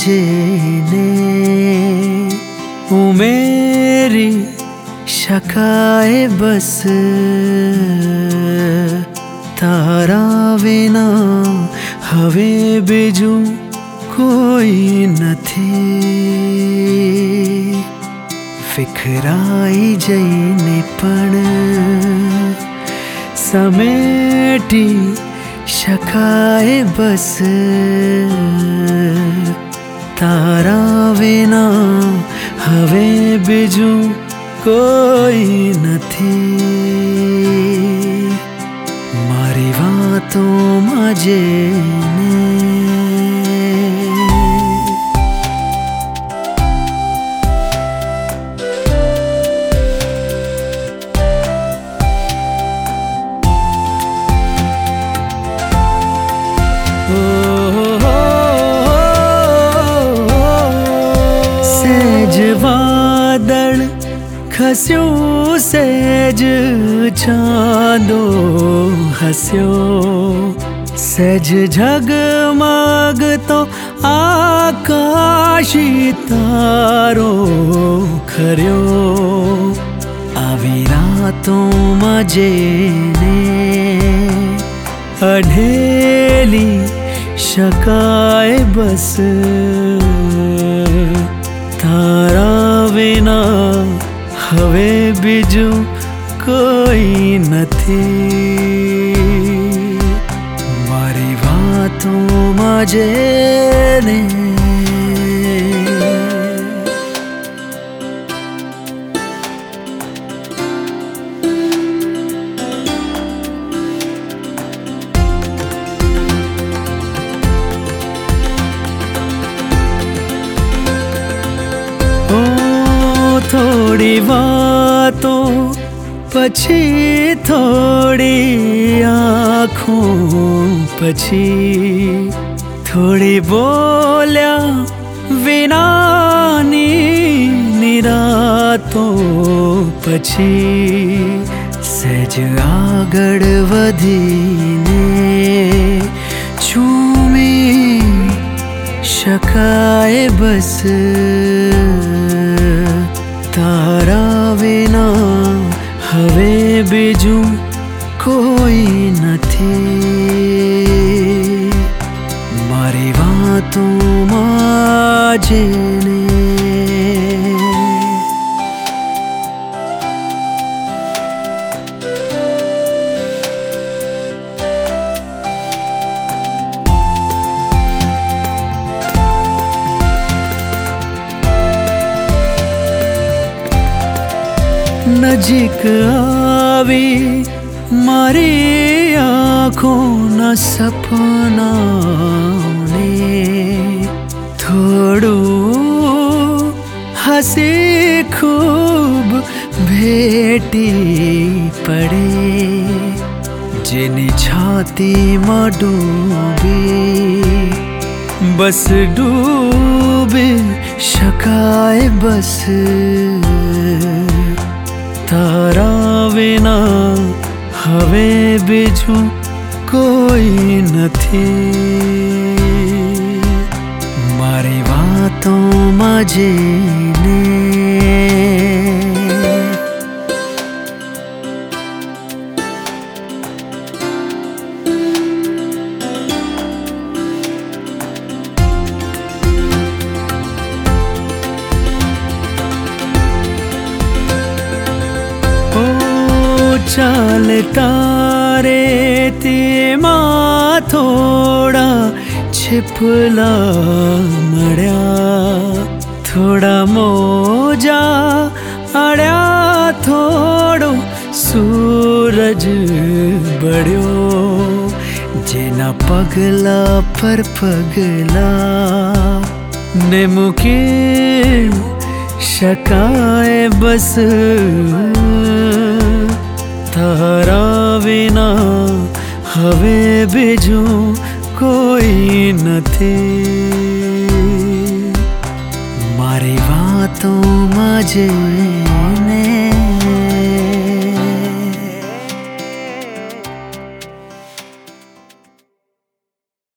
જેને ઉમેરી શકાય બસ તારા વિના હવે બીજું કોઈ નથી વિખરાઈ જઈને પણ સમેટી શકાય બસ તારા વિના હવે બીજું કોઈ નથી મારી વાતોમાં જેને સહેજ વાદળ ખસ્યું સહેજ ચાંદો હસ્યો સહેજ ઝગમગતો આકાશી તારો ખર્યો આવી રાતોમાં જેને અઢેલી શકાય બસ તારા વિના હવે બીજું કોઈ નથી મારી વાતોમાં જેને થોડી વાતો પછી થોડી આંખો પછી થોડી બોલ્યા વિનાની નિરાતો પછી સહેજ આગળ વધીને ચૂમી શકાય બસ તારા વિના હવે બીજું કોઈ નથી મારી વાતોમાં જેને નજીક આવી મારી આંખોના સપનાને થોડું હસી ખૂબ ભેટી પડે જેની છાતીમાં ડૂબી બસ ડૂબી શકાય બસ તારા વિના હવે બીજું કોઈ નથી મારી વાતોમાં જેને ચાલતા રેતીમાં થોડા छिपला मड़्या थोड़ा मोजा अड़्या थोड़ो सूरज बड़्यो जेना पगला पर पगला ने मुके शकाए बस तारा विना हवे बीजू कोई नथी मारी वातों में जे